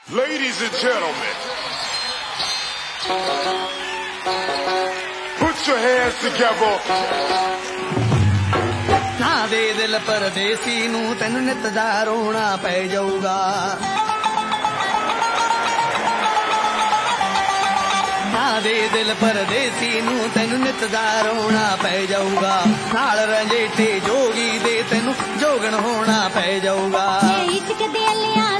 Ladies and gentlemen, put your hands together. ਨਾ ਦੇ ਦਿਲ ਪਰਦੇਸੀ ਨੂੰ ਤੈਨੂੰ ਨਿਤ ਦਾ ਰੋਣਾ ਪੈ ਜਾਊਗਾ। ਨਾ ਦੇ ਦਿਲ ਪਰਦੇਸੀ ਨੂੰ ਤੈਨੂੰ ਨਿਤ ਦਾ ਰੋਣਾ ਪੈ ਜਾਊਗਾ। ਨਾਲ ਰੰਜੇਠੇ ਜੋਗੀ ਦੇ ਤੈਨੂੰ ਜੋਗਣ ਹੋਣਾ ਪੈ ਜਾਊਗਾ। ਇਸ਼ਕ ਦੇ ਲਿਆ